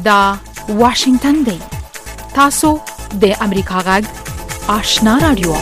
دا واشنگتن دی. تاسو د امریکا غږ آشنا رادیو.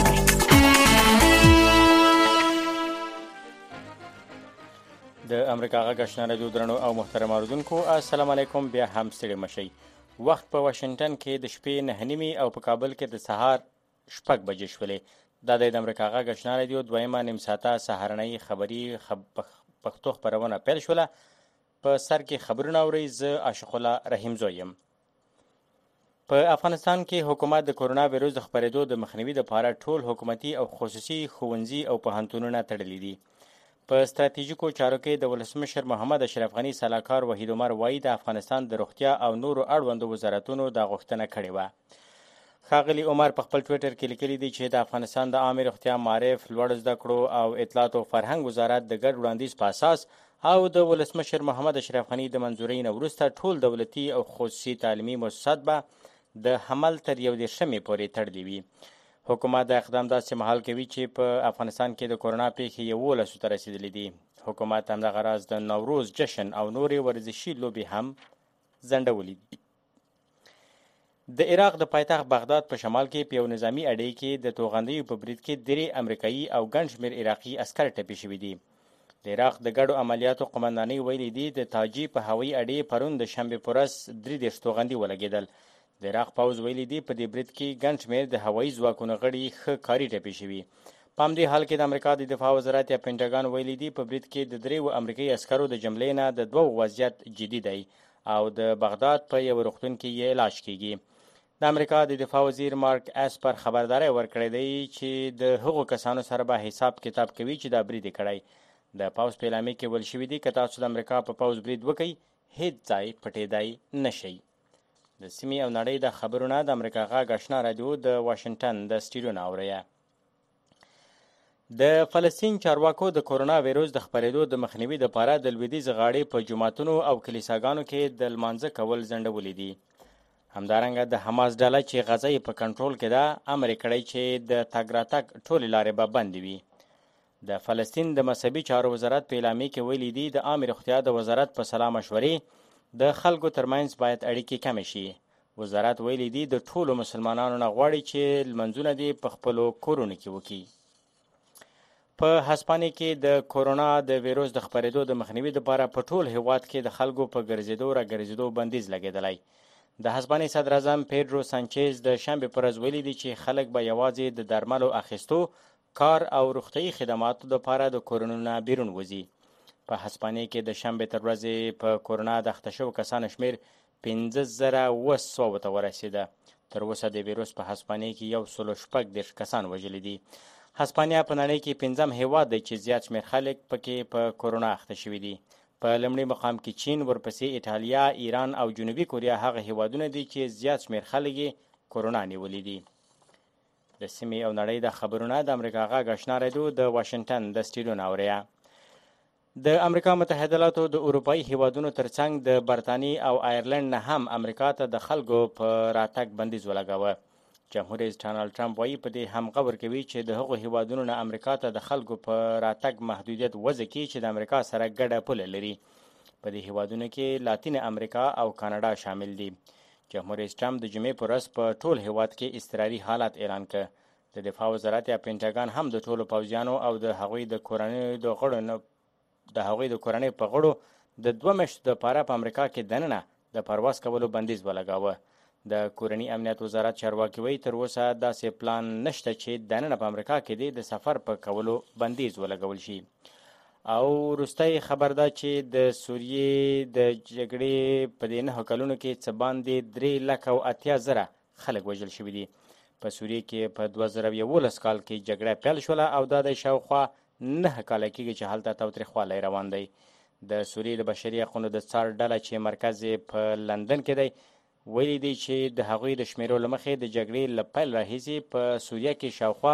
د امریکا غږ آشنا رادیو درنو او محترم اوریدونکو، السلام علیکم. بیا هم ستړي مشئ. وخت په واشنگټن کې د شپې 9:30 او په کابل کې د سهار 6 بجې شولې. دا د امریکا غږ آشنا رادیو دویمه نیم ساعته سهارنۍ خبري پښتو خبرونه پیل شوله. په سر کې خبرونه اورئ. زه عاشق الله رحیم زوی یم. په افغانستان کې حکومت د کرونا ویروس د خپرېدو د مخنیوي لپاره ټول حکومتي او خصوصي ښوونځي او پوهنتونونه تړلي دي. په ستراتیژیکو چارو کې د ولسمشر محمد اشرف غني سلاکار وحید عمر وایي د افغانستان د روغتیا او نورو اړوندو وزارتونو دا غوښتنه کړې وه. ښاغلي عمر په خپل ټویټر کې لیکلي دي چې د افغانستان د عامې روغتیا، معارف، لوړ زده کړو او اطلاعات او فرهنګ وزارت د ګډ وړاندیز په اساس او د ولسمشر محمد اشرف غني د منظورۍ نه وروسته ټول دولتي او خصوصي تعلیمي مؤسسات به د حمل تر 11 پورې تړلي وي. حکومت د اقدام داسې مهال کوي چې په افغانستان کې د کرونا پیښې 11 ته رسیدلې دي. حکومت همدغه راز د نوروز جشن او نورې ورزشي لوبې هم ځنډولې دي. د عراق د پایتخت بغداد په شمال کې په یو نظامي اډې کې د توغندیو په برید کې 3 امریکایي او ګڼ شمېر عراقي عسکر ټپي شوي دي. د عراق د ګډو عملیاتو قمندانۍ ویلي دي د تاجي په هوایي اډې پرون د شنبې په ورځ 33 توغندي ولګېدل. د عراق پوځ ویلي دي په دې برید کې ګڼ شمېر د هوایي ځواکونو غړي ښه کاري ټپي شوي. په همدې حال کې د امریکا د دفاع وزارت یا پینټاګان ویلي دي په برید کې د 3 امریکایي عسکرو د جملې نه د 2 وضعیت جدي دی او د بغداد په یو روغتون کې یې علاج کیږي. د امریکا د دفاع وزیر مارک اسپر خبرداری ورکړی دی چې د هغو کسانو سره به حساب کتاب کوي چې دا برید کړی. د پوځ په اعلامیه کې ویل شوي دي که تاسو د امریکا په پوځ برید وکړئ هیڅ ځای پټېدای نشئ. د سیمې او نړۍ د خبرونه د امریکا غږ آشنا رادیو د واشنگټن د سټوډیو نه اورئ. د فلسطین چارواکو د کرونا ویروس د خپرېدو د مخنیوي لپاره د لویدیځ غاړې په جوماتونو او کلیساګانو کې د لمانځه کول ځنډولي دي. همدارنګه د حماس ډله چې غزه یې په کنټرول کې ده امر یې کړی چې د تګ راتګ ټولې لارې به بندې وي. د فلسطین د مذهبي چارو وزارت په اعلامیه کې ویلي دي د عامې روغتیا د وزارت په سلا مشورې د خلکو ترمنځ باید اړیکې کمې شي. وزارت ویلي دي د ټولو مسلمانانو نه غواړي چې لمنځونه دې په خپلو کورونو کې وکړي. په هسپانیې کې د کرونا د ویروس د خپرېدو د مخنیوي لپاره په ټول هیواد کې د خلکو په ګرځېدو را ګرځېدو بندیز لګېدلی. د هسپانیې صدر اعظم پیډرو سانچز د شنبې پر ورځ ویلي دي چې خلک به یوازې د درملو اخیستو، کار او روغتیايي خدماتو لپاره د کورونو نه بیرون وځي. په هسپانیې کې د شنبې تر ورځې په کرونا د اخته شوو کسانو شمېر 15,700 ته ورسېده. تر اوسه د ویروس په هسپانیې کې 116 کسان وژلي دي. هسپانیا په نړۍ کې 5م هیواد دی چې زیات شمېر خلک پکې په کرونا اخته شوي دي. په لومړي مقام کې چین، ورپسې ایټالیا، ایران او جنوبي کوریا هغه هیوادونه دي چې زیات شمېر خلک یې کرونا نیولي دي. د سیمې او نړۍ د خبرونه د امریکا غږ آشنا رادیو د واشنگټن د سټوډیو نه اورئ. د امریکا متحده ایالاتو د اروپایي هیوادونو ترڅنګ د برطانیې او آیرلند نه هم امریکا ته د خلکو په راتګ بندیز ولګاوه. جمهور رئیس ډانلډ ټرمپ وایي په دې هم غور کوي چې د هغو هیوادونو نه امریکا ته د خلکو په راتګ محدودیت وضع کړي چې د امریکا سره ګډه پوله لري. په دې هیوادونو کې لاتین امریکا او کاناډا شامل دي. جمهور رئیس ټرمپ د جمعې په ورځ په ټول هیواد کې اضطراري حالت اعلان کړ. د دفاع وزارت یا پینټاګان هم د ټولو پوځیانو او د هغوی د کورنۍ په غړو د 2 میاشتو لپاره په امریکا کې دننه د پرواز کولو بندیز ولګاوه. د کورني امنیت وزارت چارواکي وایي تر اوسه داسې پلان نشته چې دننه په امریکا کې د سفر په کولو بندیز ولګول شي. او وروستی خبر ده چې د سوریې د جګړې په دې 9 کلونو کې څه باندې 3,80,000 خلک وژل شوي دي. په سوریې کې په 2011 کال کې جګړه پیل شوله او دا د شاوخوا 9 کاله کېږي چې هلته تاوتریخوالی روان دی. د سوریې د بشري حقونو د څار ډله چې مرکز یې په لندن کې دی ویلي دی چې د هغوی د شمیرو له مخې د جګړې له پیل راهیسې په سوریه کې شاوخوا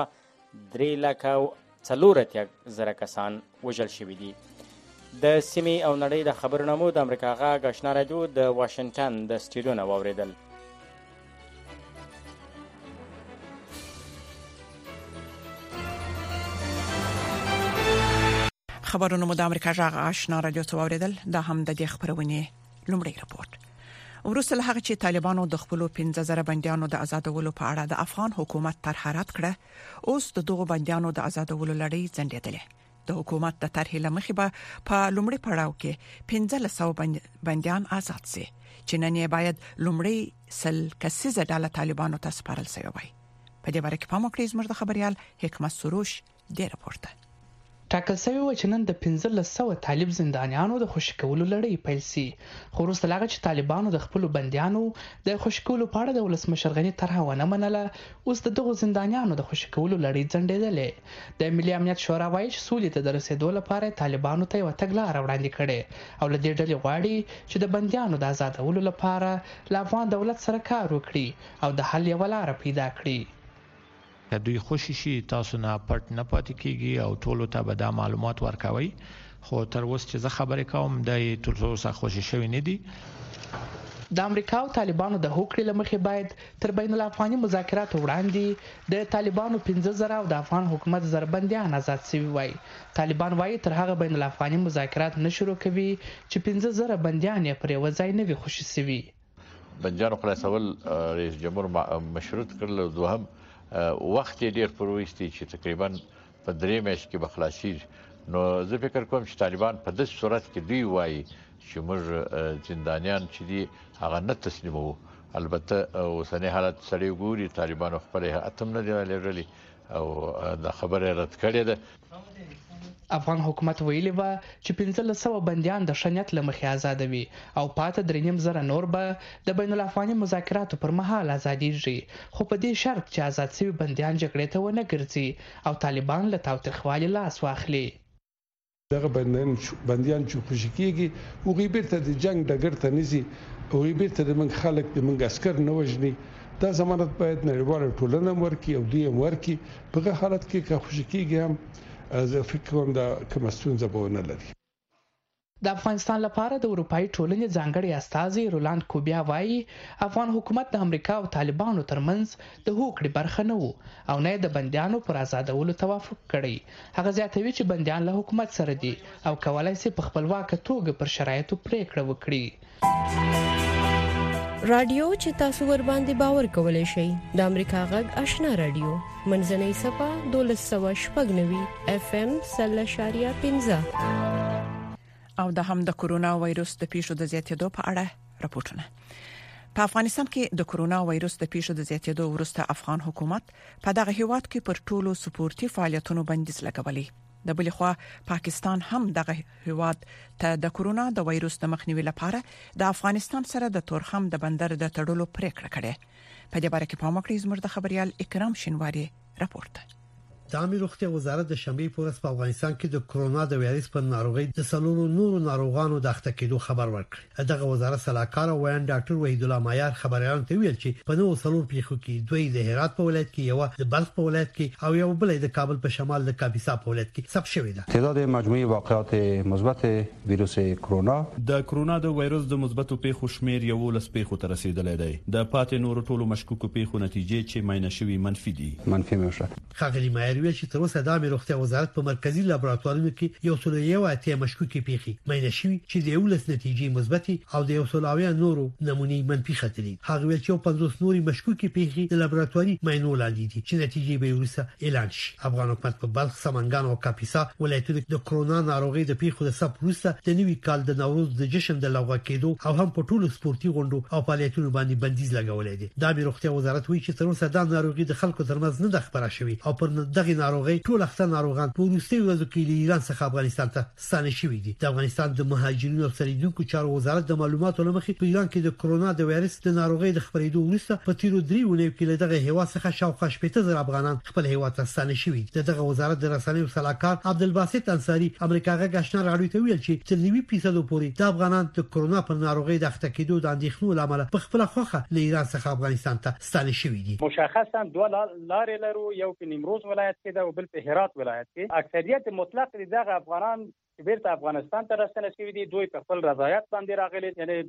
3,40,000 کسان وژل شوي دي. د سیمې او نړۍ د خبرونه مو د امریکا غږ آشنا رادیو د واشنګټن د سټوډیو نه واورېدل. خبرونه مو د امریکا غږ آشنا رادیو ته واورېدل. دا هم د دې خبرونې لومړی راپورټ. ورسره هغه چې طالبانو د خپل 15000 بنديانو د آزادولو په اړه د افغان حکومت طرح رد کړه، اوس د دغو بنديانو د آزادولو لړۍ ځنډېدلې. د حکومت د طرح لمخې به په لومړي پړاو کې 1500 بنديان آزاد شي، چې نن یې باید لومړی سل کسیزه ډله طالبانو ته سپارل شوی وي. په دې باره کې په موقع زموږ د خبريال حکمت سروش د راپورته ټاکل شوی و چې نن د 1500 طالب زندانیانو د خوشی کولو لړۍ پیل شي، خو وروسته لاغه چې طالبانو د خپل بنديانو د خوشی کولو په اړه د ولسمشر غنی طرح ونه منله، اوس دغه زندانیانو د خوشی کولو لړۍ ځنډېدلې. د ملي امنیت شورا وایي چې سولې ته د رسیدو لپاره طالبانو ته یو تګلارې وړاندې کړي او له دې ډلې غواړي چې د بنديانو د آزادولو لپاره له افغان دولت سره کار وکړي او د حل یو لار پیدا کړي. دوی خوشی شي تاسو نه پټ نه پاتې کیږي او ټولو ته به دا معلومات ورکوي، خو تر اوسه چې زه خبرې کوم د ټول اوسه خوشی شوی نه دي. د امریکا او طالبانو د هوکړې لمخې باید تر بین الافغاني مذاکراتو وړاندې د طالبانو 15000 او د افغان حکومت زربنديان آزاد شوي وای. طالبان وایي تر هغه بین الافغاني مذاکرات نه شروع کوي چې 15000 بنديان یې پر یو ځای نه وي خوشی شوي. بنديانو خلاصول رئیس جمهور مشروط کړل، دوهم وخت ډیر پرويستي چې تقریبا په 3 میاشتې کې بخلاصي. نو زه فکر کوم چې طالبان په دې صورت کې دوی وایي چې موږ زندانیان چې دي هغه نه تسلیمو. البته اوسنی حالت سړی ګوري طالبان خپل اتم نه دی لرلي او د خبره رد کړې ده. افغان حکومت ویلي و چې 1500 بنديان د شنیت لمخې آزادوي او پاتې 3.5 نور به د بین الافغاني مذاکراتو پر مهال آزاديږي، خو په دې شرط چې آزاد شوي بنديان جګړې ته ونه ګرځي او طالبان له تاوتریخوالي لاس واخلي. دغه بنديان چې خوشی کیږي او غیبت د جنگ ډګر ته نزي او غیبت د من خلک د من عسكر نه وژني، دا ضمانت باید نړیواله ټولنه ورکړي او دوی ورکړي. په حالت کې که خوشی کیږي هم از فکر کوم دا کوم ستونزه به نه لري. د افغانستان لپاره د اروپאי ټولنې ځانګړي استازي رولاند کوبیا وایي افغان حکومت د امریکا او طالبانو ترمنځ د هوکړې برخه نه وو او نه د بنديانو پر آزادولو توافق کړی. هغه زیاتوي چې بنديان له حکومت سره دي او کولای شي په خپلواکه توګه پر شرایطو پریکړه وکړي. رادیو چې تاسو ور باندې باور کولای شئ د امریکا غږ آشنا رادیو منځنۍ صفه 1290 FM 0.15 او د هم د کورونا وایروس د پیښو د زیاتېدو په اړه راپورټونه. په افغانستان کې د کورونا وایروس د پیښو د زیاتېدو وروسته افغان حکومت په دغه هیواد کې پر ټولو سپورتي فعالیتونو بندیز لګولي. د بل خوا پاکستان هم دغه هیواد ته د کورونا د وایروس د مخنیوي لپاره د افغانستان سره د تورخم د بندر د تړلو پریکړه کړې. په دې باره کې په موقع زموږ د خبريال اکرام شینواری راپورته. د عامه روغتیا وزارت د شنبې په ورځ په افغانستان کې د کورونا د وایرس په ناروغي د سلونو نورو ناروغانو د اخته کېدو خبر ورکړ. دغه وزارت صلاحکار ویان ډاکټر وحید الله معیار خبريالانو ته ویل چې په نو سلور پیښو کې دوی د هرات په ولایت کې، یو د بلخ په ولایت کې او یو بل د کابل په شمال د کاپیسا په ولایت کې ثبت شوی ده. تعداد مجموعي واقعات مثبت ویروس کرونا د کرونا د وایرس د مثبتو پیښو شمیر 11 پیښو ته رسیدلی دی. د پاتې نورو ټولو مشکوکو پیښو نتیجې چې ماینه شوي منفي دي. خاغلی معیار ویل چې تر اوسه د عامه روغتیا وزارت په مرکزی لابراتوارونو کې یو څلور یو اتیا مشکوکې پیښې ماینه شوي چې د 11 نتیجې مثبت او د 100 نورو نمونې منفي ختلي. هغه ویل چې 50 نوري مشکوکې پیښې د لابراتواري ماینو لاندې دي چې نتیجې به وروسته اعلان شي. افغان حکومت په بلخ، سمنګان او کاپیسا ولایتونو کې د کرونا ناروغي د پیښو د ثبت وروسته د نوي کال د نوروز د جشن د لغوه کېدو او هم په ټولو سپورتي غونډو او فعالیتونو باندې بندیز لګولې دي. د عامه روغتیا وزارت وایي چې تر اوسه دا ناروغي د خلکو ترمنځ نه د خبره شوی او پر دغه ناروغي ټول اخته ناروغان په وروستي ورځو کې له ایران څخه افغانستان ته ستانه شوي دي. د افغانستان د مهاجرینو او سرحدونو چارو وزارت د معلوماتو لمخې په ایران کې د کرونا د وایرس د ناروغي د خبرېدو وروسته په تیرو 3 ونیو کې له دغه هیواد څخه شاوخوا 80,000 افغانان خپل هیواد ته ستانه شوي. دغه وزارت د رسنیو صلاحکار عبدالباسط انصاری امریکا غږ آشنا رادیو ته ویل چې تر 90% پورې د افغانان د کرونا پر ناروغي د اخته کېدو د اندېښنو لامل په خپل خوخه له ایران څخه افغانستان ته ستانه شوي دي. مشخصا دوه لارې لرو، یو په نیمروز ولایت کې ده او بل په هرات ولایت کې. اکثریت مطلق دغه افغانان چې بیرته افغانستان ته راستنه شوي دي دوی په خپل رضایت باندې راغلي، یعنی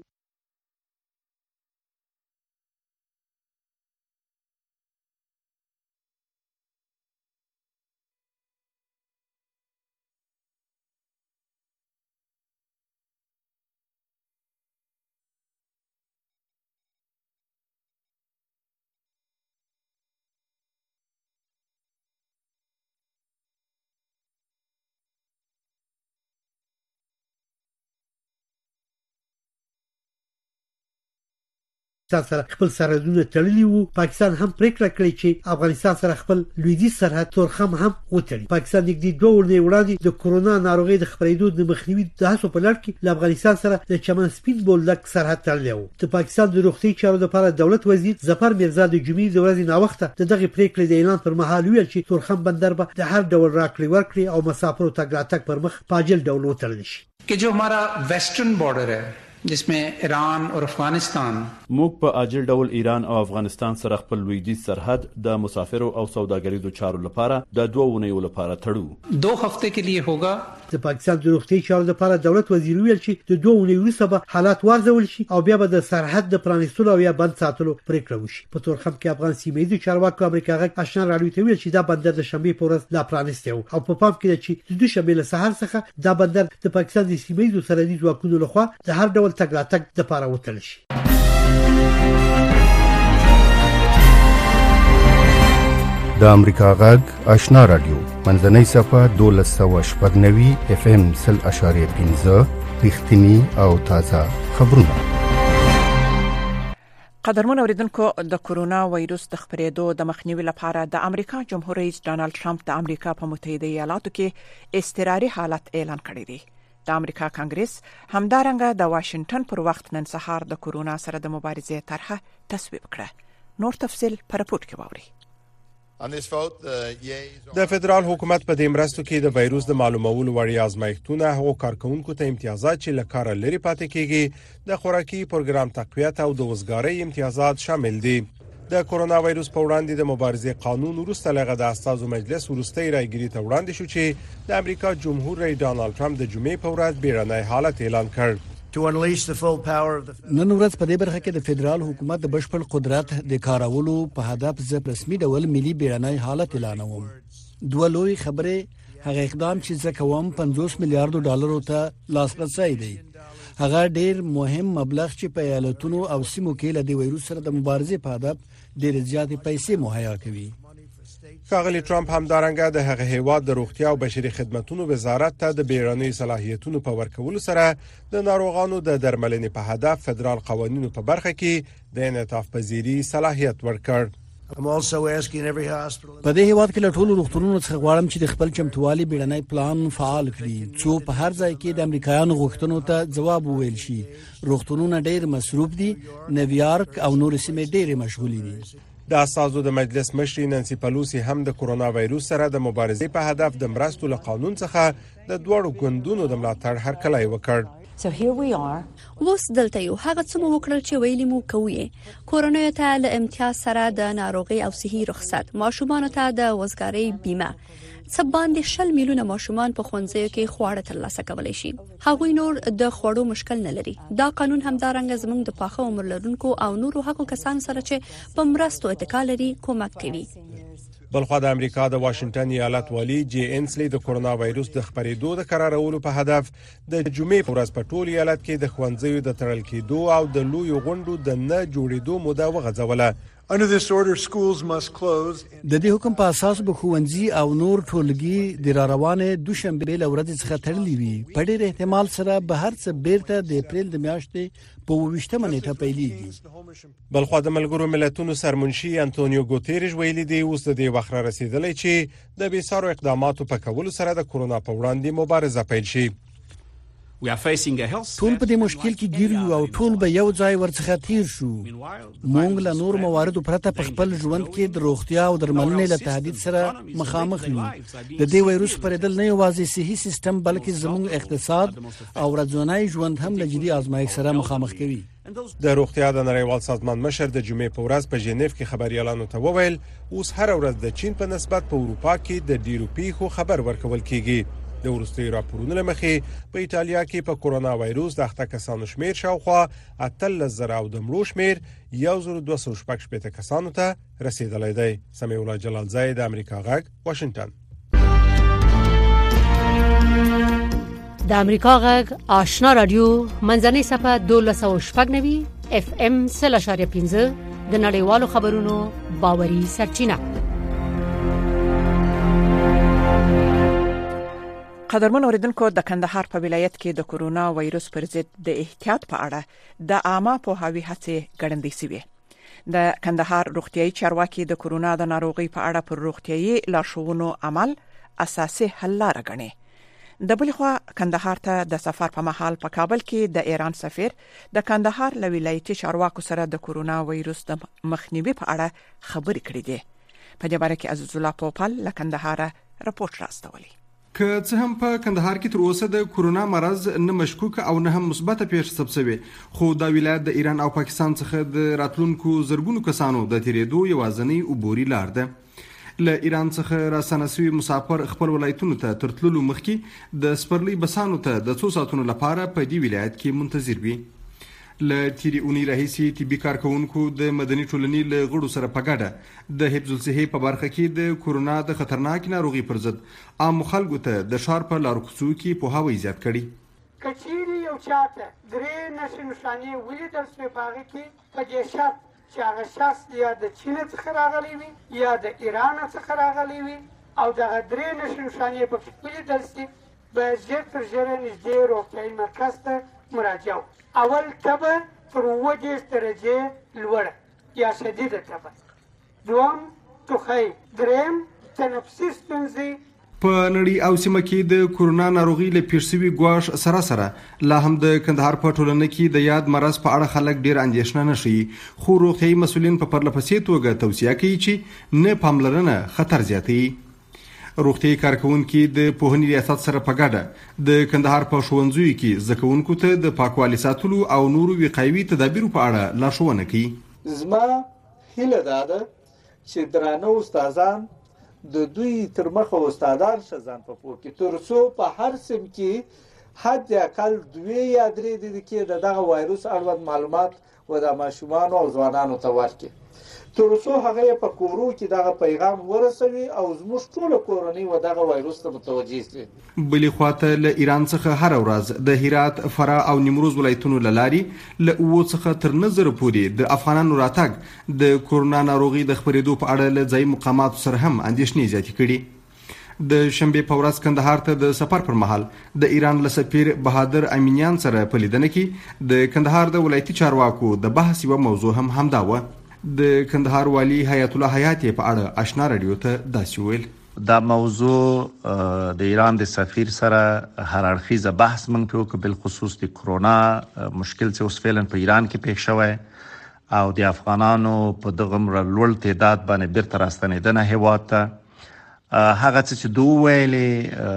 افغانستان سره خپل سرحدونه تړلي وو. پاکستان هم پریکړه کړې چې افغانستان سره خپل لویدیځ سرحد تورخم هم وتړي. پاکستان نږدې 2 ورځې وړاندې د کورونا ناروغي د خپرېدو د مخنیوي د هڅو په لړ کې له افغانستان سره د چمن سپین بولدک سرحد تړلی و. د پاکستان د روغتي چارو لپاره دولت وزیر ظفر میرزا د جمعې د ورځې ناوخته د دغه پریکړې د اعلان پر مهال ویل چې تورخم بندر به د هر ډول راکړې ورکړې او مسافرو تګ راتګ پر مخ پاجل ډول وتړل شي. कि जो हमारा वेस्टर्न बॉर्डर है जिसमें ईरान और अफगानिस्तान موږ په عاجل ډول ایران او افغانستان سره خپل لویدیځ سرحد د مسافرو او سوداګریزو چارو لپاره د 2 اونیو لپاره تړو. 2 هفته کې لیے होगा. د پاکستان د روغتي چارو لپاره دولت وزیر ویل چې د 2 اونیو وروسته به حالات وارزول شي او بیا به د سرحد د پرانیستلو او یا بند ساتلو پریکړه وشي. په تورخم کې افغان سیمې د چارواکو امریکا غږ آشنا راډیو ته ویل چې دا بندر د شنبه په ورځ لا پرانیسته او په پام کې چې د دوشنبه له سهار څخه دا بندر د پاکستان د سیمې د سرحدي ځواکونو لخوا د هر ډول تګ راتګ د لپاره وتړل شي. د امریکا غږ آشنا رادیو منځنۍ صفه 1290 اف ام 0.5 رښتینی او تازه خبرونه. قدرمن اوریدونکو د کورونا وایروس د خپرېدو د مخنیوي لپاره د امریکا جمهور رئیس ډانلډ ټرمپ د امریکا په متحده ایالاتو کې اضطراري حالت اعلان کړی دی. د امریکا کانګرس همدارنګه د واشنگټن پر وخت نن سهار د کورونا سره د مبارزې طرحه تصویب کړه. نور تفصيل پر راپورټ کې واوري. د فدرال حکومت په دې مرستو کې د وایروس د معلومولو وړیا ازمایښتونه هغو کارکونکو ته امتیازات چې له کار لري پاتې کیږي، د خوراکي پروګرام تقویت او د وزګارۍ امتیازات شامل دي. د کورونا وایروس په وړاندې د مبارزې قانون وروسته لغه د استازو مجلس وروستي رایګری ته وړاندې شو چې د امریکا جمهور رئیس ډانلډ ټرمپ د جمعې په ورځ بیړنی حالت اعلان کړ. نن ورځ په دې برخه کې د فدرال حکومت د بشپړ قدرت د کارولو په هدف ز رسمي ډول ملي بیړنی حالت اعلانوم. دوه لوی خبره هغه اقدام چې زکوام 50 میلیارډ ډالرو ته لاسرسي دی. هغه ډیر مهم مبلغ چې په ایالتونو او سیمو کې له وایروس سره د مبارزې په هدف ډیر زیاتې پیسې مهیا کوي. ښاغلی ټرمپ همدارنګه د هغه هیواد د روغتیا او بشري خدماتو وزارت ته د بیړنۍ صلاحیتونو په ورکولو سره د ناروغانو د درملنې په هدف فدرال قوانینو په برخه کې د انعطاف پذیری صلاحیت ورکړ. په دې هیواد کې له ټولو روغتونونو څخه غواړم چې د خپل چمتووالي بیړنۍ پلان فعال کړي، څو په هر ځای کې د امریکایانو غوښتنو ته ځواب وویل شي. روغتونونه ډېر مصروف دي، نیویارک او نور سیمې ډېر مشغولې دي. د اساسو د مجلس مشر نانسي پلوسی هم د کورونا وایروس سره د مبارزې په هدف د مرستو له قانون څخه د دوړو ګوندونو د ملاتړ هرکلی وکړ. اوس دلته یو هغه څه مو وکړل چې ویلي مو کوي. کورونا ته له امتیاز سره د ناروغي او صحي رخصت، ماشومان ته د وزګارۍ بیمه، څه باندې 100 میلیونه ماشومان په ښوونځیو کې خواړه ترلاسه کولی شي. هغوی نور د خوړو مشکل نه لري. دا قانون همدارنګه زموږ د پاخه عمر لرونکو او نورو هغو کسانو سره چې په مرستو اتکا لري کومک کوي. بلخوا د امریکا د واشنگټن ایالت والی جی انسلی د کورونا وایروس د خپرېدو د قرارولو په هدف د جمعې په ورځ په ټول ایالت کې د ښوونځیو د تړل کېدو او د لوی غونډو د نه جوړېدو موده وغځوله. د دې حکم په اساس به ښوونځي او نور ټولګي د راروانه دوشنبه له ورځې څخه تړلي وي. په ډېر احتمال سره به هر څه بیرته د اپریل د میاشتې په 28مه نیټه پیلېږي. بلخوا د ملګرو ملتونو سرمنشي انټونیو ګوتيريش ویلي دی اوس د دې وخت را رسیدلی چې د بیسارو اقداماتو په کولو سره د کورونا په وړاندې مبارزه پیل شي. ټول په دې مشکل کې ګیر یو او ټول به یو ځای ورڅخه تیر شو. مونږ له نور مواردو پرته په خپل ژوند کې د روغتیا او درملنې له تهدید سره مخامخ یو. د دې وایروس پرېدل نه یوازې صحي سیستم بلکې زموږ اقتصاد او ورځنی ژوند هم له جدي آزمایښت سره مخامخ کوي. د روغتیا د نړیوال سازمان مشر د جمعې په ورځ په ژنیف کې خبريالانو ته وویل اوس هر ورځ د چین په نسبت په اروپا کې د ډیرو پیښو خبر ورکول کیږي. د وروستي راپورونو لمخې په ایتالیا کې په کورونا وایروس د اخته کسانو شمیر شاوخوا 13,000 او د مړو شمیر 1260 کسانو ته رسیدلی دی. سمیع الله جلال زای د امریکا غږ واشنگټن. د امریکا غږ آشنا رادیو منځنۍ صفه 1290 اف ام 0.5 د نړیوالو خبرونو باوري سرچینه. قدرمن اوریدونکو د کندهار په ولایت کې د کورونا وایروس پر ضد د احتیاط په اړه د عامه پوهاوی هڅې ګړندې شوې. د کندهار روغتيایي چارواکي د کورونا د ناروغۍ په اړه پر روغتيایي لارښوونو عمل اساسي حل لاره ګڼي. د بل خوا کندهار ته د سفر په مهال په کابل کې د ایران سفیر د کندهار له ولایتي چارواکو سره د کورونا وایروس د مخنیوي په اړه خبرې کړې دي. په دې باره کې عزیز الله پوپل له کندهار راپورټ راستولی. که څه هم په کندهار کې تر اوسه د کورونا مرض نه مشکوک او نه هم مثبته پیښه ثبت شوې، خو دا ولایت د ایران او پاکستان څخه د راتلونکو زرګونو کسانو د تیرېدو یوازینی عبوري لار ده. له ایران څخه راستنه شوي مسافر خپل ولایتونو ته تر تللو مخکې د سپرلي بسانو ته د 2 ساعتونو لپاره په دې ولایت کې منتظر وي. له تیرې اونۍ راهیسې طبي کارکونکو د مدني ټولنې له غړو سره په ګډه د حفظ الصحې په برخه کې د کورونا د خطرناک ناروغي پر ضد عام خلکو ته د ښار په لارو کوڅو کې پوهاوی زیات کړي. که چیرې یو چاته 3 نښې نښانې ولیدل شوې په هغه کې په دې شرط چې هغه شخص یا د چین څخه راغلی وي یا د ایران څخه راغلی وي او دغه 3 نښې نښانې پکې ولیدل شي، باید ژر تر ژره نږدې روغتیایي مرکز ته مراجعه وکړي. اول تبه تر 30 درجې لوړه یا شدیده تبه، دوم ټوخی، دریم تنفسي ستونزې. په نړۍ او سیمه کې د کورونا ناروغي له پیښ شوي ګواښ سره سره لا هم د کندهار په ټولنه کې د یاد مرض په اړه خلک ډېر اندېښنه نه ښیي، خو روغتیایي مسؤلین په پرلپسې توګه توصیه کوي چې نه پاملرنه خطر زیاتوي. روغتیایي کارکونکي د پوهنې ریاست سره په ګډه د کندهار په ښوونځیو کې زده کوونکو ته د پاکوالي ساتلو او نورو وقایوي تدابیرو په اړه لارښوونه کوي. زما هیله دا ده چې درانه استادان د دوی تر مخه استادان شزان په پوه کې تر څو په هر سم کې حد اقل 2 یا 3 دقیقې دغه وایروس اړوند معلومات و د ماشومان او ځوانانو ته ورکړي، تر څو هغه په کورو کې دغه پیغام ورسوي او زموږ ټول کورنۍ و دغه وایروس ته متوجه شي. بلې خواته له ایران څخه هر ورځ د هرات، فراه او نیمروز ولایتونو له لارې له 9 څخه تر 9 پورې د افغانانو راتګ د کورونا ناروغي د خپرېدو په اړه له ځایي مقاماتو سره هم اندېښنې زیاتې کړي. د شنبې په ورځ کندهار ته د سفر پر مهال د ایران له سفیر بهادر امینیان سره په لیدنه کې د کندهار د ولایتي چارواکو د بحث یوه موضوع هم همدا وه. د کندهار والی حیات الله حیاتي په اړه آشنا رادیو ته داسې ویل: دا موضوع د ایران د سفیر سره هر اړخیزه بحث مونږ په وکړ، بل خصوص د کورونا مشکل چې اوس فعلا په ایران کې پیښ شوی او د افغانانو په دغه لوړ تعداد باندې بیرته راستنېدنه هیواد ته. هغه چې دوی ویلي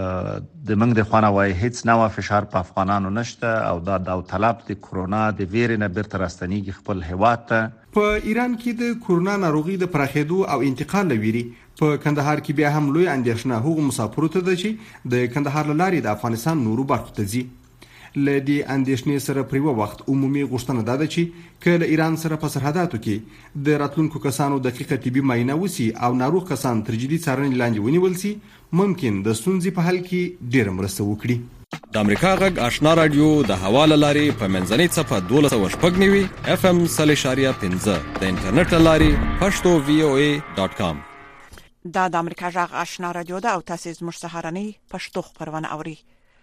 د موږ د خوانه وای هیڅ نوع فشار په افغانانو نشته او دا داوطلب د کورونا د ویرې نه بیرته راستنېږي خپل هیواد ته. په ایران کې د کورونا ناروغي د پراخېدو او انتقال لويري په کندهار کې بیا هم لوی اندېښنه هغو مسافرو ته ده چې د کندهار له لارې د افغانستان نورو برخو ته ځي. له دې اندېښنې سره پر یوه وخت عمومي غوښتنه دا ده چې که له ایران سره په سرحداتو کې د راتلونکو کسانو دقیقه طبي معاینه وسي او ناروغ کسان تر جدي څارنې لاندې ونیول سي، ممکن د ستونزې په حل کې ډېره مرسته وکړي. د امریکا غږ آشنا رادیو د حواله لارې په منځنۍ صفحه 12.9 FM 0.5 د انټرنیټ لارې pashto.voa.com. دا د امریکا غږ آشنا رادیو ده او تاسو زموږ سهارنۍ پښتو خبرونه اوري.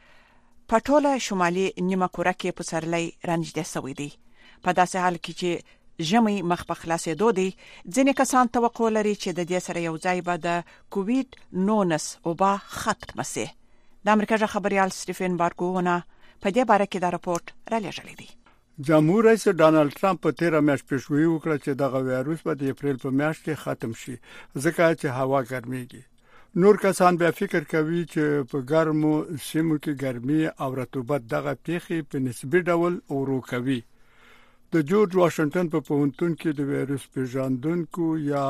په ټوله شمالي نیمه کره کې پسرلی رانږدې شوی دی. په داسې حال کې چې ژمي مخ په خلاصېدو دی، ځینې کسان توقع لري چې د دې سره یو ځای به د کووید 19 وبا ختم شي. د امریکا ژبه خبريال سټيفن بارګوونه په دې باره کې دا راپورټ را لېږلی دی. جمهور رئیس ډانلډ ټرمپ په 13 میاشت پیشګویي وکړه چې دغه وایروس به د اپریل په میاشت کې ختم شي، ځکه چې هوا ګرميږي. نور کسان بیا فکر کوي چې په ګرمو سیمو کې ګرمي او رطوبت دغه پیښې په نسبي ډول ورو کوي. د جورج واشنگټن په پوهنتون کې د وایروس پیژندونکو یا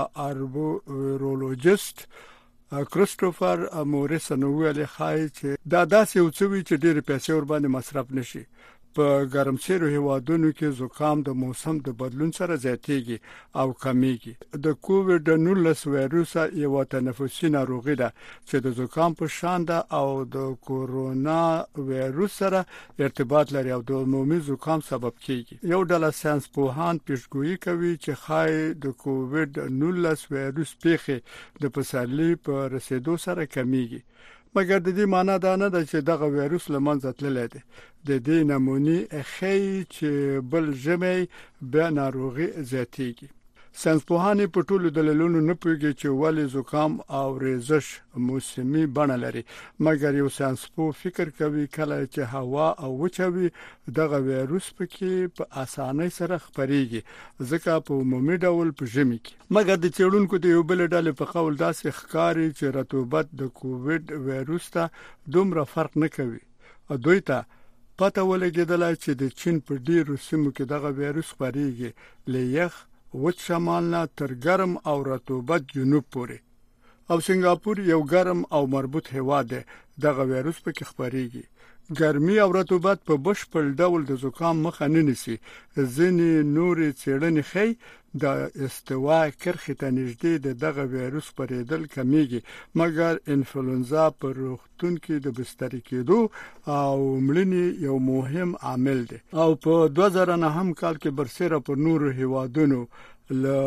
اربورولوژیست کریسټوفر موریسن ویلي چې دا داسې یو څه وی چې ډېر پیسې ور باندې مصرف نشي. په ګرمسیرو هیوادونو کې زکام د موسم د بدلون سره زیاتېږي او کمیږي. د کووید 19 وایروس یو تنفسي ناروغي ده چې د زکام په شان ده او د کورونا وایروس سره ارتباط لري او د عمومي زکام سبب کیږي. یو ډله ساينس پوهان پیشګویي کوي چې خای د کووید 19 وایروس پیښې د پسرلي په رسیدو سره کمیږي. مګر د دې معنی دا نه ده چې دغه وایروس له منځه تللی دی. د دې نمونې ښیي چې بل ژمی بیا ناروغي زیاتېږي. ساینسپوهان په ټولو دلیلونو نه پوهیږي چې ولې زکام او ریزش موسمي بڼه لري، مګر یو ساینسپوه فکر کوي کله چې هوا او وچوي دغه وایروس پکې په اسانۍ سره خپريږي، ځکه په عمومي ډول په ژمي کې. مګر د څېړونکو د یو بل ډلې په قول داسې ښکاري چې رطوبت د کووډ وایروس ته دومره فرق نه کوي. دوی ته پته ولګېدله چې د چین په ډیرو سیمو کې دغه وایروس خپريږي، له یخ وچ شمال نه تر ګرم او رطوبت جنوب پورې. او سنگاپور یو ګرم او مربوط هیواد دی، دغه وایروس پکې خپريږي. ګرمي او رطوبت په بشپړ ډول د زکام مخه نه نیسي. ځینې نورې څېړنې ښیي د استوا کرښې ته نږدې دغه وایروس خپرېدل کمیږي، مګر انفلونزا په روغتون کې د بسترې کېدو او مړینې یو مهم عامل دی. او په 2009 کال کې برسېره په نورو هیوادونو له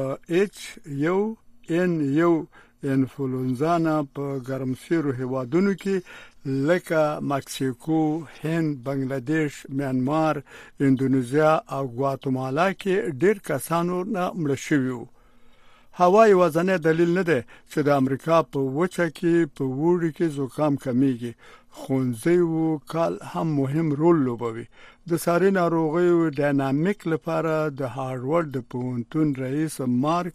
H1N1 انفلونزا نه په ګرمسیرو هیوادونو کې لکه مکسیکو، هند، بنگلاديش، میانمار، اندونیزیا او ګواتمالا کې ډېر کسانو نه مړ شوي وو. هوا یوازینی دلیل نه دی چې د امریکا په وچه کې په وړي کې زکام کمیږي. ښوونځي او کال هم مهم رول لوبوي. د ساري ناروغیو ډاینامیک لپاره د هاروارد د پوهنتون رئیس مارک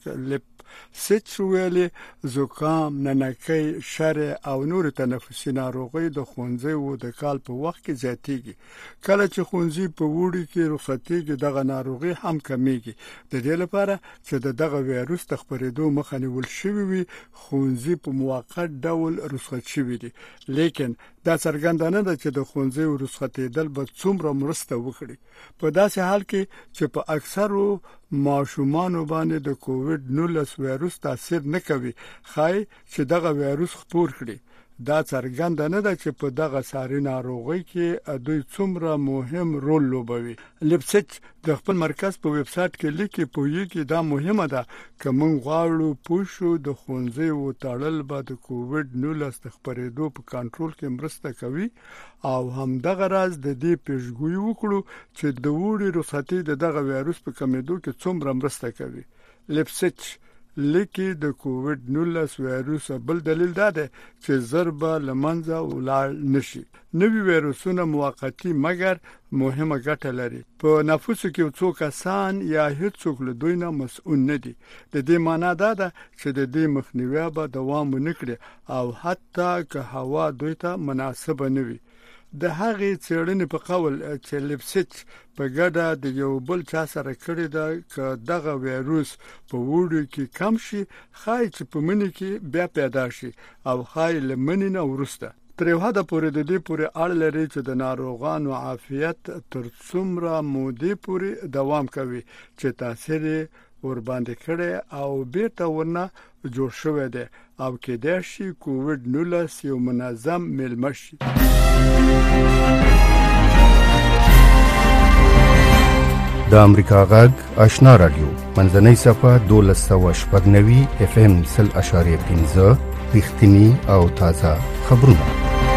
لیپسچ ویلي زکام، ننکۍ، شرع او نور تنفسي ناروغۍ د ښوونځي او د کال په وخت کې زیاتېږي. کله چې ښوونځي په وړي کې رخصتېږي دغه ناروغي هم کمیږي. د دې لپاره چې دغه وایروس د خپرېدو مخه نیول شوی وي، ښوونځي په موقت ډول رخصت شوي دي. لیکن دا څرګنده نه ده چې د ښوونځي رخصتېدل به څومره مرسته وکړي، په داسې حال کې چې په اکثرو ماشومانو باندې د کووډ 19 وایروس تاثیر نه کوي. ښایي چې دغه وایروس خپور کړي. دا څرګنده نه ده چې په دغه ساري ناروغۍ کې دوی څومره مهم رول لوبوي. لیپسچ د خپل مرکز په ویب سټ کې لیکي پوهیږي دا مهمه ده که موږ غواړو پوه شو د ښوونځي و تړل به د کووډ 19 د خپرېدو په کنټرول کې مرسته کوي، او هم دغه راز د دې پیشګویي وکړو چې د وړي رخصتي دغه وایروس په کمېدو کې څومره مرسته کوي. لیپسچ لیکي د کووډ 19 وایروس بل دلیل دا دی چې ضربه لمنځه ولاړ نشي. نوی وایروسونه موقتی مګر مهمه ګټه لري. په نفوسو کې څو کسان یا هیڅوک له دوی نه مسؤل نه دي. د دې معنی دا ده چې د دې مخنیوي به دوام ونکړي او حتی که هوا دوی ته مناسبه نه وي. د هغې څېړنې په قول چې لیپسچ په ګډه د یو بل چا سره کړې ده که دغه وایروس په وړو کې کم شي، ښایي چې په مني کې بیا پیدا شي او ښایي له مني نه وروسته. تر یو حده پورې د دې پورې اړه لري چې د ناروغانو عافیت تر څومره مودې پورې دوام کوي چې تاثیر ورباندې کړي او بیرته ورنه جوړ شوی دی او کېدای شي کووډ 19 یو منظم میلمه شي. د امریکا غږ آشنا رادیو منځنۍ صفه 1290 FM 0.5 رښتینی او تازه خبرونه.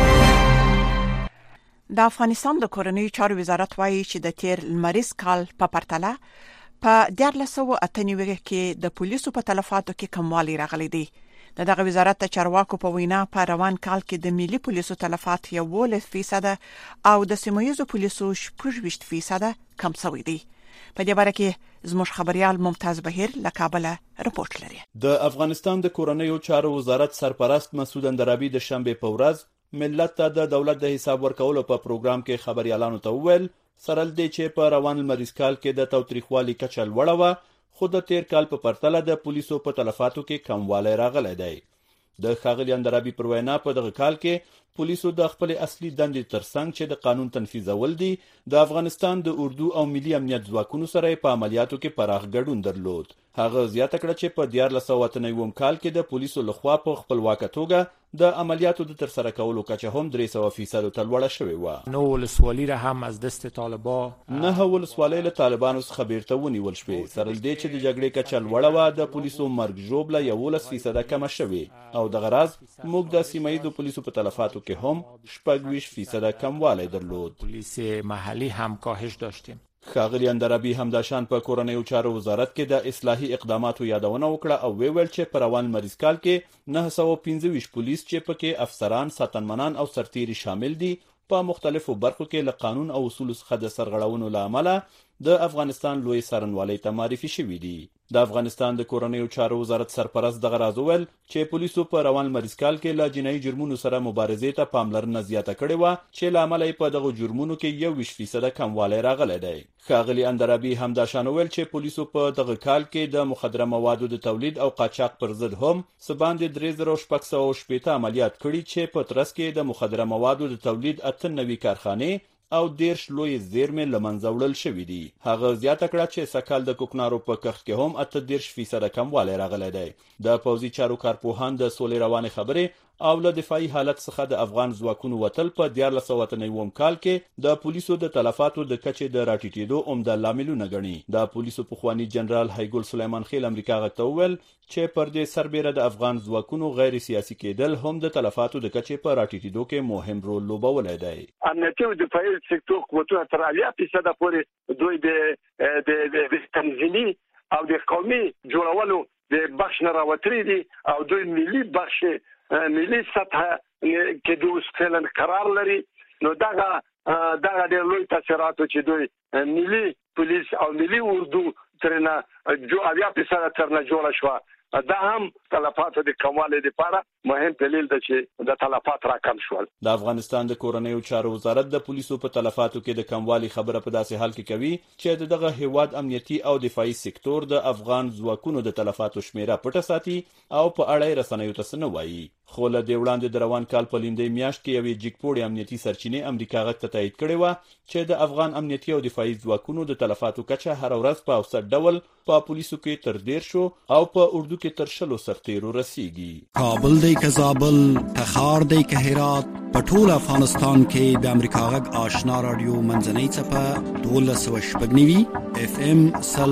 د افغانستان د کورنیو چارو وزارت وایي چې د تیر لمریز کال په پرتله په 1998 کې د پولیسو په تلفاتو کې کموالی راغلی دی. دغه وزارت د چارواکو په وینا په روان کال کې د ملي پولیسو تلفات 11% او د سیمه‌ییزو پولیسو 20% کم شوی دی. په دې باره کې زموږ خبريال ممتاز بهیر له کابل رپورټ لري. د افغانستان د کورنیو چارو وزارت سرپرست مسعود اندرابي د شنبه په ورځ ملت ته د دولت د حساب ورکولو په پروګرام کې خبريالانو ته وویل سره دې چې په روان لمریز کال کې د تاوتریخوالي کچه لوړه و، خو د تیر کال په پرتله د پولیسو په تلفاتو کې کموالی راغلی دی. د ښاغلي اندرابي پر وینا په دغه کال کې پولیسو د خپل اصلي دندې ترڅنګ چې د قانون تنفیذول دي د افغانستان د اردو او ملي امنیت ځواکونو سره په عملیاتو کې پراخ ګډون درلود. هغه زیاته کړه چې په 1998 کال کې د پولیسو لخوا په خپلواکه توګه د عملیاتو د ترسره کولو کچه هم 300% ته لوړه شوې و. نو ولسوالۍ را هم از دست طالبان نه ولسوالۍ له طالبانو څخه بیرته ونیول شوې. سره دې چې د جګړې کچه لوړه و، د پولیسو مرګ ژوبله 11% کمه شوې او د غرض موږ د سیمه‌ییزو پولیسو په تلفاتو تلفاتو کې هم 26% کموالی درلود. پلیس محلی هم کاهش داشتیم. ښاغلي اندرابي همداشان په کورنیو چارو وزارت کې د اصلاحي اقداماتو یادونه وکړه او ویل چې په روان مریض کال کې 925 پولیس چې پکې افسران، ساتنمنان او سرتیري شامل دي په مختلفو برخو کې له قانون او اصولو څخه د سرغړونو له امله د افغانستان لوی څارنوالۍ ته معرفي شوي دي. د افغانستان د کورنیو چارو وزارت سرپرست دغه راز وویل چې پولیسو په روان مریض کال کې له جنایي جرمونو سره مبارزې ته پاملرنه زیاته کړې وه چې له امله یې په دغو جرمونو کې 21% کموالی راغلی دی. ښاغلي اندرابي همداشان وویل چې پولیسو په دغه کال کې د مخدره موادو د تولید او قاچاق پر ضد هم څه باندې 3680 عملیات کړي چې په ترڅ کې د مخدره موادو د تولید 98 کارخانې او 10 لوی زیرمې له منځه وړل شوي دي. هغه زیاته کړه چې سکهال د کوکنارو په کښت کې هم 38% کموالی راغلی دی. د پوځي چارو کارپوهان د سولې روانې خبرې او له دفاعي حالت څخه د افغان ځواکونو وتل په 1499 کال کې د پولیسو د تلفاتو د کچې د راټیټېدو عمده لاملونه ګڼي. د پولیسو پخوانی جنرال هیګل سلیمان خیل امریکا غږ ته وویل چې پر دې سربېره د افغان ځواکونو غیر سیاسي کېدل هم د تلفاتو د کچې په راټیټېدو کې مهم رول لوبولی دی. امنیتي او دفاعي سکتور قوتونه تر 80% پورې دوی د تنظیمي او د قومي جوړولو د بخش نه راوتري دي او دوی ملي بخش ملي سطح کې دوی فعلا قرار لري. نو دغه ډېر لوی تاثیرات چې دوی ملي پولیس او ملي اردو ترنه 80% ترنه جوړه شوه. دا هم تلفاتو د کموالي لپاره مهم دلیل دی چې د تلفات راکم شول. د افغانستان د کورنیو چارو وزارت د پولیسو په تلفاتو کې د کموالي خبره په داسې حال کې کوي چې دغه هیواد امنیتي او دفاعي سکتور د افغان ځواکونو د تلفاتو شمیره پټه ساتي او په اړه یې رسنیو ته څه نه وایي. خو له دې وړاندې د روان کال په لیندۍ میاشت کې یوې جګپوړې امنیتي سرچینې امریکا غږ ته تایید کړې وه چې د افغان امنیتي او دفاعي ځواکونو د تلفاتو کچه هر ورځ په اوسط ډول په پولیسو کې تر 10 او په اردو کې تر 100 سرتیرو رسیږي. کابل دی که زابل، تخار دی که هرات، په ټول افغانستان کې د امریکا غږ آشنا رادیو منځنۍ څپه 1290 FM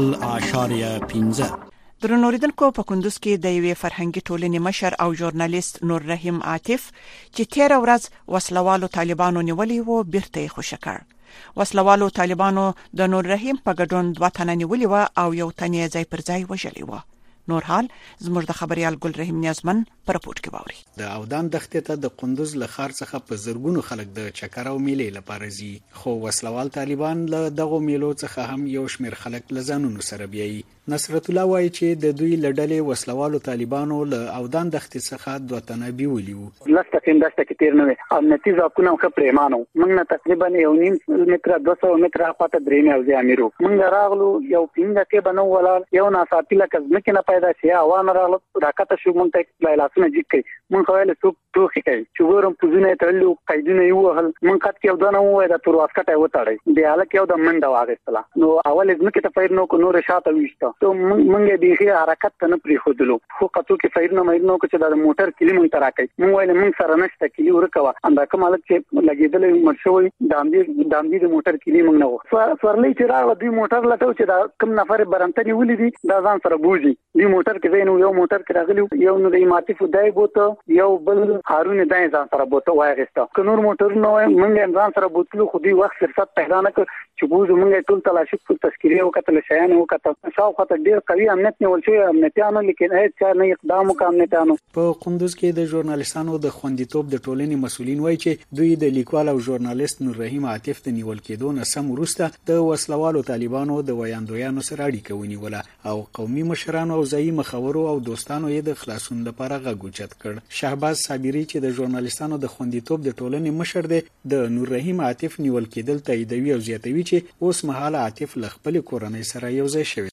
0.15. درنوریدونکو په کندوز کې د یوې فرهنګي ټولنې مشر او ژورنالیست نور رحیم عاطف چې 13 ورځ وسلوالو طالبانو نیولې وو بیرته یې خوشی کړ. وسلوالو طالبانو د نور رحیم په ګډون 2 تنه نیولې و او یو تن یې ځای پر ځای وژلی و. نور حال زموږ د خبريال ګل رحیم نیازمن پر رپورت کې باوري. د اودان دښتې ته د قندوز له ښار څخه په زرګونو خلک د چکر او میلې لپاره ځي، خو وسلوال طالبان له دغه میلو څخه هم یو شمېر خلک له ځانونو سره بیایي. نصرت الله وایي چې د دوی لړلې وسلوالو طالبانو له اودان دښتې څخه 2 تنه بیولي وو. لسته کې تیر نه وي او نتیجه کوم خو پریمانو موږ تقریبا 1.5 متر 200 متر خاطر درې نه او اميرو موږ راغلو یو پینګه کې بنو ولال یو ناصاپی لکه ځمکه نه پیدا شي اوان راغلو راکته شو مونږ ته لاسونه جګ مونږ ویل څوک ټوخي کوي چې ګورم پوزونه تړلو قیدونه یو هل مونږ کټ کې ودانه وای دا تور واسکټه وتاړي بیا لکه یو د منډه واغستله نو اول ځمکه ته پیر نو کو نور شاته ویشته ته مونږ دې حرکت ته نه پری خودلو خو کتو کې فیر نه مې نو چې د موټر کلی مونږ تراکې مونږ ویل مونږ سره نشته کلی ورکوا انده کومه چې لګیدل مرشوي دامدي د موټر کلی مونږ نه و سورلې چې راو دوی موټر لټو چې دا کم نفر برانتنی ولې دي دا ځان سره بوزي دی موټر کې وینو یو موټر کې راغلی یو نو د ماتي فدای بوته یو بل هارون دای ځان سره بوته وایغسته کنور موټر نو مونږ ځان سره بوتلو خو دی وخت فرصت پیدا نه ک چې بوز مونږ ټول تلاشي په تذکیره وکړه شایان وکړه شاو خاطر ډیر قوي امنیت نیول شوی امنیتانو لیکن هیڅ نه اقدام وکړ امنیتانو. په قندوز کې د ژورنالیستانو د خوندیتوب د ټولنې مسولین وایي چې دوی د لیکوال او ژورنالیست نور رحیم عاطف د نیول کېدو نه سم وروسته د وسلوالو طالبانو د ویاندویانو سره اړیکه ونیوله او قومي مشرانو او ځایي مخورو او دوستانو یې د خلاصون لپاره غږ اوچت کړ. شهباز صابری چې د ژورنالیستانو د خوندیتوب د ټولنې مشر دی د نور رحیم عاطف نیول کېدل تاییدوي او زیاتوي چې اوس مهاله عاطف له خپل کورنۍ سره یو ځای شوی.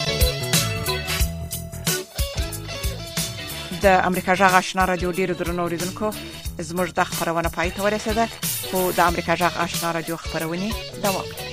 د امریکا جغ آشنا رادیو ډیرو درنو اوریدونکو زموږ د خبرونه پای ته ورسېده خو د امریکا جغ آشنا رادیو خبرونه دوام